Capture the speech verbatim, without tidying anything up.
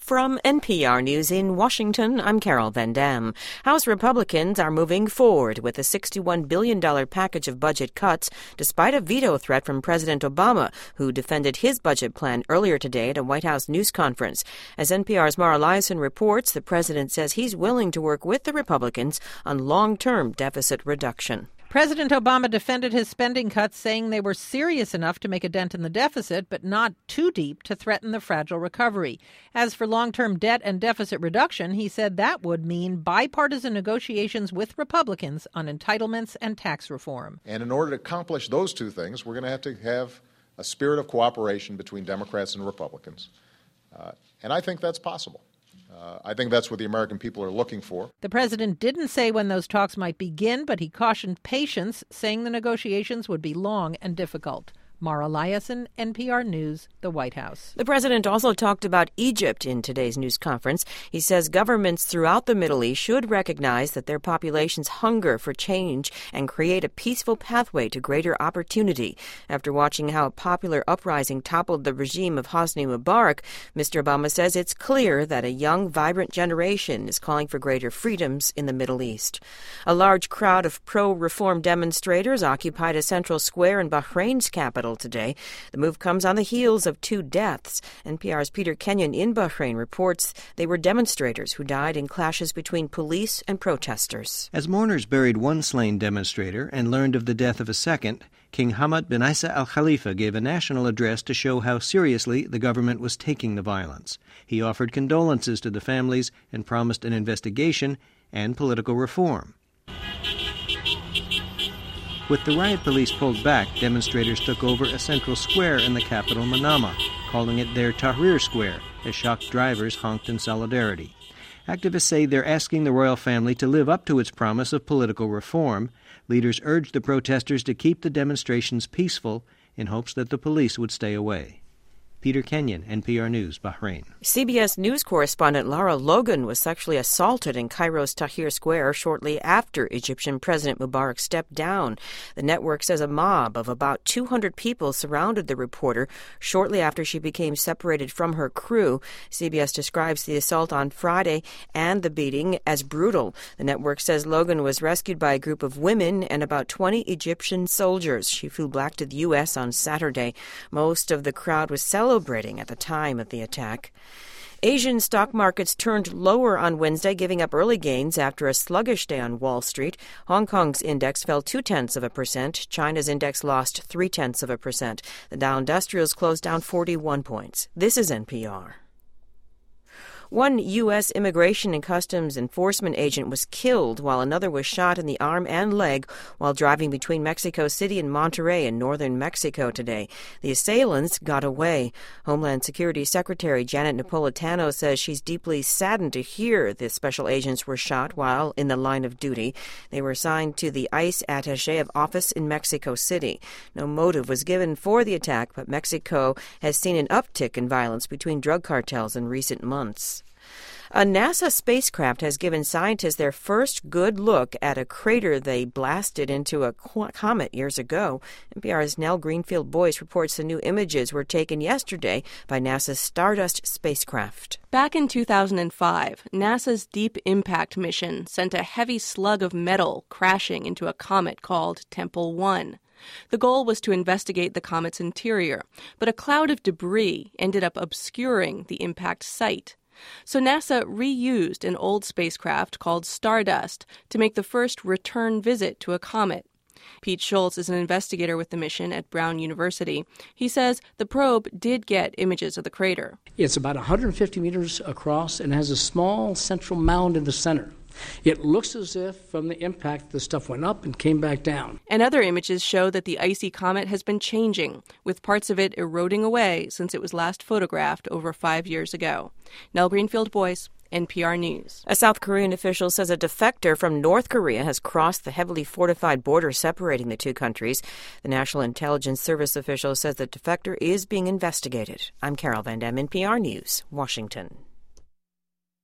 From N P R News in Washington, I'm Carol Van Dam. House Republicans are moving forward with a sixty-one billion dollars package of budget cuts, despite a veto threat from President Obama, who defended his budget plan earlier today at a White House news conference. As N P R's Mara Liasson reports, the president says he's willing to work with the Republicans on long-term deficit reduction. President Obama defended his spending cuts, saying they were serious enough to make a dent in the deficit, but not too deep to threaten the fragile recovery. As for long-term debt and deficit reduction, he said that would mean bipartisan negotiations with Republicans on entitlements and tax reform. And in order to accomplish those two things, we're going to have to have a spirit of cooperation between Democrats and Republicans. Uh, and I think that's possible. Uh, I think that's what the American people are looking for. The president didn't say when those talks might begin, but he cautioned patience, saying the negotiations would be long and difficult. Mara Liasson, N P R News, the White House. The president also talked about Egypt in today's news conference. He says governments throughout the Middle East should recognize that their populations hunger for change and create a peaceful pathway to greater opportunity. After watching how a popular uprising toppled the regime of Hosni Mubarak, Mister Obama says it's clear that a young, vibrant generation is calling for greater freedoms in the Middle East. A large crowd of pro-reform demonstrators occupied a central square in Bahrain's capital today. The move comes on the heels of two deaths. N P R's Peter Kenyon in Bahrain reports they were demonstrators who died in clashes between police and protesters. As mourners buried one slain demonstrator and learned of the death of a second, King Hamad bin Isa Al Khalifa gave a national address to show how seriously the government was taking the violence. He offered condolences to the families and promised an investigation and political reform. With the riot police pulled back, demonstrators took over a central square in the capital, Manama, calling it their Tahrir Square, as shocked drivers honked in solidarity. Activists say they're asking the royal family to live up to its promise of political reform. Leaders urged the protesters to keep the demonstrations peaceful in hopes that the police would stay away. Peter Kenyon, N P R News, Bahrain. C B S News correspondent Lara Logan was sexually assaulted in Cairo's Tahrir Square shortly after Egyptian President Mubarak stepped down. The network says a mob of about two hundred people surrounded the reporter shortly after she became separated from her crew. C B S describes the assault on Friday and the beating as brutal. The network says Logan was rescued by a group of women and about twenty Egyptian soldiers. She flew back to the U S on Saturday. Most of the crowd was celebrating at the time of the attack. Asian stock markets turned lower on Wednesday, giving up early gains after a sluggish day on Wall Street. Hong Kong's index fell two-tenths of a percent. China's index lost three-tenths of a percent. The Dow Industrials closed down forty-one points. This is N P R. One U S Immigration and Customs Enforcement agent was killed while another was shot in the arm and leg while driving between Mexico City and Monterrey in northern Mexico today. The assailants got away. Homeland Security Secretary Janet Napolitano says she's deeply saddened to hear the special agents were shot while in the line of duty. They were assigned to the ICE attaché of office in Mexico City. No motive was given for the attack, but Mexico has seen an uptick in violence between drug cartels in recent months. A NASA spacecraft has given scientists their first good look at a crater they blasted into a comet years ago. N P R's Nell Greenfield-Boyce reports the new images were taken yesterday by NASA's Stardust spacecraft. Back in two thousand five, NASA's Deep Impact mission sent a heavy slug of metal crashing into a comet called Tempel one. The goal was to investigate the comet's interior, but a cloud of debris ended up obscuring the impact site. So NASA reused an old spacecraft called Stardust to make the first return visit to a comet. Pete Schultz is an investigator with the mission at Brown University. He says the probe did get images of the crater. It's about one hundred fifty meters across and has a small central mound in the center. It looks as if from the impact the stuff went up and came back down. And other images show that the icy comet has been changing, with parts of it eroding away since it was last photographed over five years ago. Nell Greenfield-Boyce, N P R News. A South Korean official says a defector from North Korea has crossed the heavily fortified border separating the two countries. The National Intelligence Service official says the defector is being investigated. I'm Carol Van Dam, N P R News, Washington.